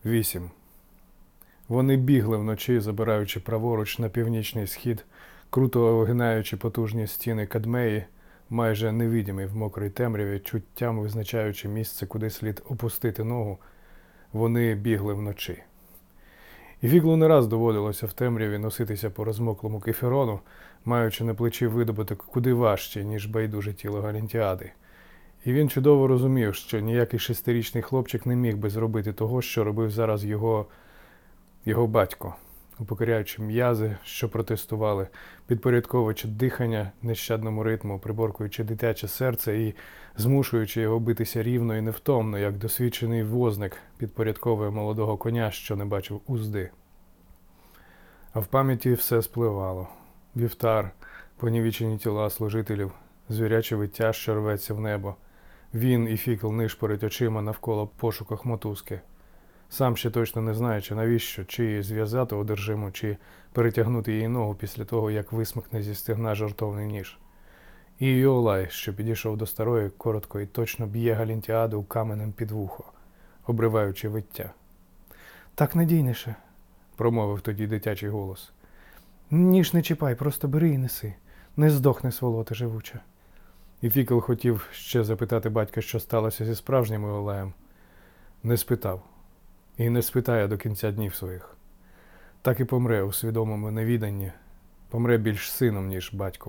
8. Вони бігли вночі, забираючи праворуч на північний схід, круто огинаючи потужні стіни Кадмеї, майже невидимі в мокрій темряві, чуттям визначаючи місце, куди слід опустити ногу. Вони бігли вночі. І Фіклу не раз доводилося в темряві носитися по розмоклому кефірону, маючи на плечі видобуток куди важче, ніж байдуже тіло Галінтіади. І він чудово розумів, що ніякий 6-річний хлопчик не міг би зробити того, що робив зараз його батько, упокоряючи м'язи, що протестували, підпорядковуючи дихання нещадному ритму, приборкуючи дитяче серце і змушуючи його битися рівно і невтомно, як досвідчений возник підпорядковує молодого коня, що не бачив узди. А в пам'яті все спливало. Вівтар, понівічені тіла служителів, звіряче виття, що рветься в небо. Він і Фікл нишпорить очима навколо в пошуках мотузки. Сам ще точно не знаючи, навіщо, чи зв'язати одержиму, чи перетягнути її ногу після того, як висмикне зі стегна жартовний ніж. І Йолай, що підійшов до старої, коротко і точно б'є Галінтіаду каменем під вухо, обриваючи виття. «Так надійніше», – промовив тоді дитячий голос. «Ніж не чіпай, просто бери і неси. Не здохне сволота живуча». І Фікл хотів ще запитати батька, що сталося зі справжнім Йолаєм. Не спитав. І не спитає до кінця днів своїх. Так і помре у свідомому невіданні, помре більш сином, ніж батьком.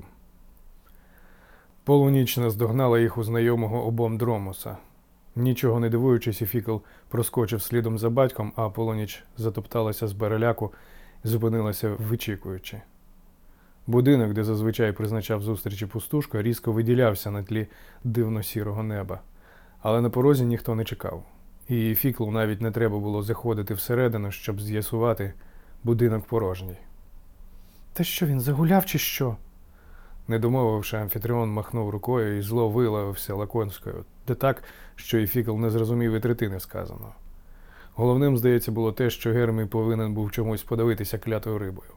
Полуніч наздогнала їх у знайомого обом Дромоса. Нічого не дивуючись, Фікл проскочив слідом за батьком, а полуніч затопталася з переляку і зупинилася вичікуючи. Будинок, де зазвичай призначав зустрічі пустушка, різко виділявся на тлі дивно-сірого неба. Але на порозі ніхто не чекав. І Фіклу навіть не треба було заходити всередину, щоб з'ясувати, будинок порожній. «Та що, він загуляв чи що?» Не домовивши, Амфітріон махнув рукою і зло вилавився лаконською, де так, що і Фікл не зрозумів і третини сказаного. Головним, здається, було те, що Гермій повинен був чомусь подавитися клятою рибою.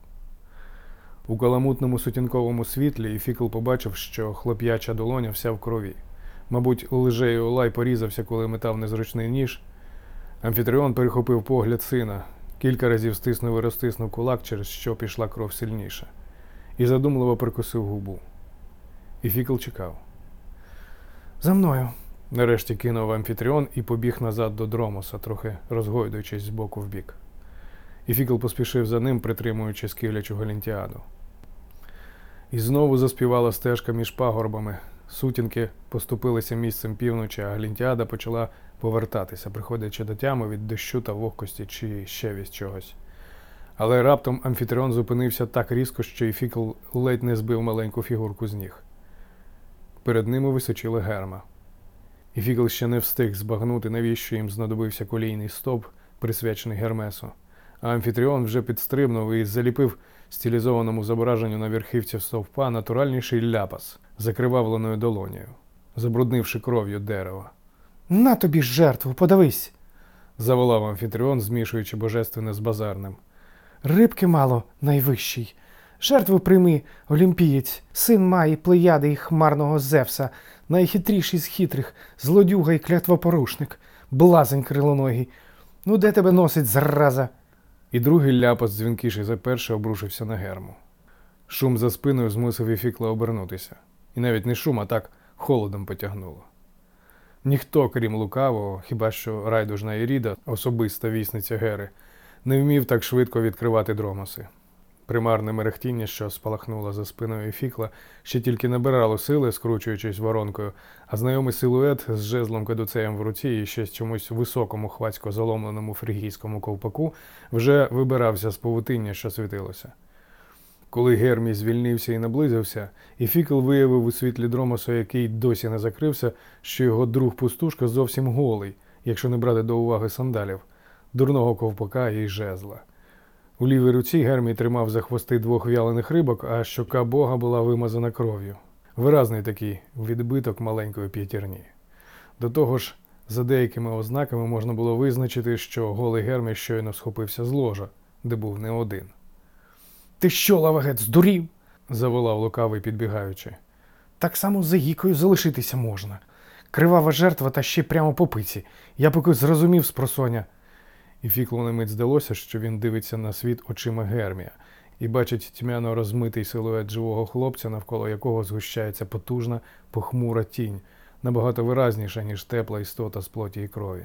У каламутному сутінковому світлі і Фікл побачив, що хлоп'яча долоня вся в крові. Мабуть, лже Йолай порізався, коли метав незручний ніж. Амфітріон перехопив погляд сина, кілька разів стиснув і розтиснув кулак, через що пішла кров сильніше, і задумливо прикусив губу. І Фікл чекав. «За мною!» – нарешті кинув Амфітріон і побіг назад до Дромоса, трохи розгойдуючись з боку в бік. І Фікл поспішив за ним, притримуючи скиглячу Галінтіаду. І знову заспівала стежка між пагорбами. Сутінки поступилися місцем півночі, а Галінтіада почала повертатися, приходячи до тями від дощу та вогкості чи ще від чогось. Але раптом Амфітріон зупинився так різко, що і Фікл ледь не збив маленьку фігурку з ніг. Перед ними височила Герма. І Фікл ще не встиг збагнути, навіщо їм знадобився колійний стовп, присвячений Гермесу. А Амфітріон вже підстрибнув і заліпив стилізованому зображенню на верхівці стовпа натуральніший ляпас закривавленою долонею, забруднивши кров'ю дерева. «На тобі ж жертву, подивись!» – заволав Амфітріон, змішуючи божественне з базарним. «Рибки мало, найвищий. Жертву прийми, олімпієць, син Маї, Плеяди і хмарного Зевса, найхитріший з хитрих, злодюга і клятвопорушник, блазень крилоногий. Ну де тебе носить, зараза?» І другий ляпас, дзвінкіший за перший, обрушився на Герму. Шум за спиною змусив Іфікла обернутися. І навіть не шум, а так холодом потягнуло. Ніхто, крім лукавого, хіба що райдужна Іріда, особиста вісниця Гери, не вмів так швидко відкривати Дромоси. Примарне мерехтіння, що спалахнуло за спиною Іфікла, ще тільки набирало сили, скручуючись воронкою, а знайомий силует з жезлом кадуцеєм в руці і ще з чомусь високому, хвацько заломленому фригійському ковпаку вже вибирався з павутиння, що світилося. Коли Гермій звільнився і наблизився, Іфікл виявив у світлі Дромоса, який досі не закрився, що його друг-пустушка зовсім голий, якщо не брати до уваги сандалів, дурного ковпака і жезла. У лівій руці Гермій тримав за хвости 2 в'ялених рибок, а щока бога була вимазана кров'ю. Виразний такий відбиток маленької п'ятірні. До того ж, за деякими ознаками можна було визначити, що голий Гермій щойно схопився з ложа, де був не один. «Ти що, лавагет, здурів?» – заволав лукавий, підбігаючи. «Так само за гікою залишитися можна. Кривава жертва та ще прямо по пиці. Я поки зрозумів спросоння». І Фіклу на мить здалося, що він дивиться на світ очима Гермія і бачить тьмяно розмитий силует живого хлопця, навколо якого згущається потужна, похмура тінь, набагато виразніша, ніж тепла істота з плоті і крові.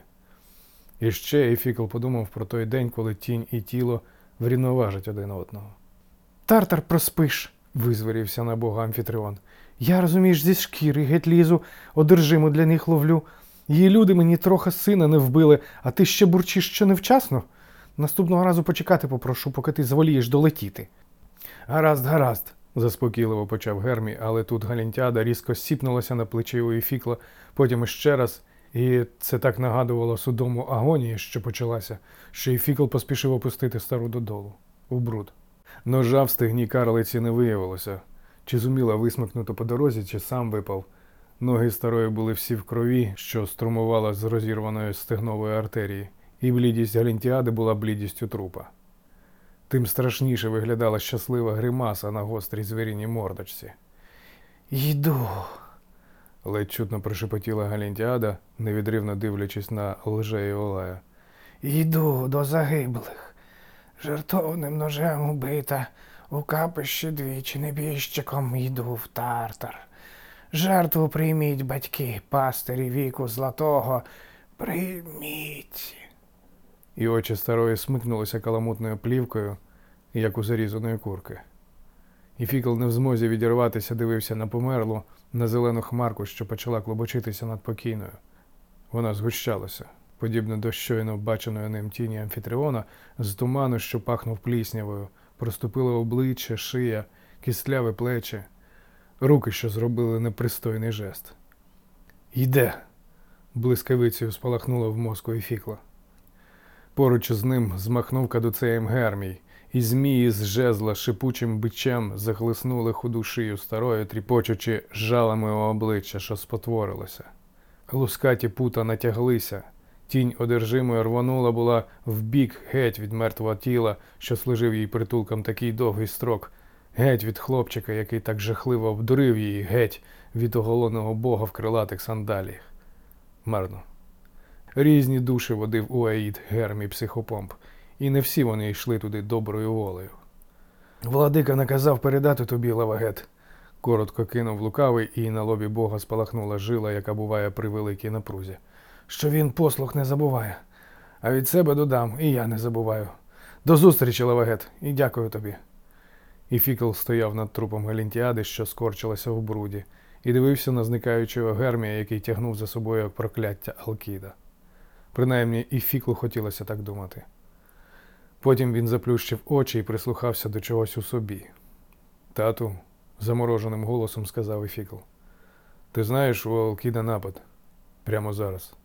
І ще Ефікл подумав про той день, коли тінь і тіло врівноважать один одного. «Тартар, проспиш!» – визварівся на бога Амфітріон. «Я, розумієш, зі шкіри геть лізу, одержиму для них ловлю. Її люди мені трохи сина не вбили, а ти ще бурчиш, що невчасно? Наступного разу почекати попрошу, поки ти зволієш долетіти». «Гаразд, гаразд», – заспокійливо почав Гермій, але тут Галінтіада різко сіпнулася на плечі у Ефікла, потім іще раз, і це так нагадувало судому агонії, що почалася, що Ефікл поспішив опустити стару додолу, у бруд. Ножа в стегні карлиці не виявилося. Чи зуміла висмикнути по дорозі, чи сам випав. Ноги старої були всі в крові, що струмувала з розірваної стегнової артерії, і блідість Галінтіади була блідістю трупа. Тим страшніше виглядала щаслива гримаса на гострій звіріній мордочці. «Йду», – ледь чутно прошепотіла Галінтіада, невідривно дивлячись на Лже і Олая. «Йду до загиблих. Жертовним ножем убита, у капищі двічі небіжчиком йду в Тартар. Жертву прийміть, батьки, пастирі віку златого, прийміть». І очі старої смикнулися каламутною плівкою, як у зарізаної курки. І Фікл не в змозі відірватися дивився на померлу, на зелену хмарку, що почала клобочитися над покійною. Вона згущалася, подібно до щойно баченої ним тіні Амфітріона, з туману, що пахнув пліснявою, проступило обличчя, шия, кістляві плечі, руки, що зробили непристойний жест. «Йде!» – блискавицею спалахнуло в мозку Ефікла. Поруч із ним змахнув кадуцеєм Гермій, і змії з жезла шипучим бичем захлиснули худу шию старої, тріпочучи жалами у обличчя, що спотворилося. Лускаті пута натяглися, тінь одержимої рванула була вбік геть від мертвого тіла, що служив їй притулком такий довгий строк, геть від хлопчика, який так жахливо обдурив її, геть від оголеного бога в крилатих сандаліях. Марно. Різні душі водив Уаїд, Гермій, психопомп, і не всі вони йшли туди доброю волею. «Владика наказав передати тобі, Лавагет», – коротко кинув лукавий, і на лобі бога спалахнула жила, яка буває при великій напрузі. «Що він послуг не забуває. А від себе додам, і я не забуваю. До зустрічі, Лавагет, і дякую тобі». І Фікл стояв над трупом Галінтіади, що скорчилася в бруді, і дивився на зникаючого Гермія, який тягнув за собою прокляття Алкіда. Принаймні, і Фіклу хотілося так думати. Потім він заплющив очі і прислухався до чогось у собі. «Тату», – замороженим голосом сказав Ефікл, – «ти знаєш, у Алкіда напад. Прямо зараз».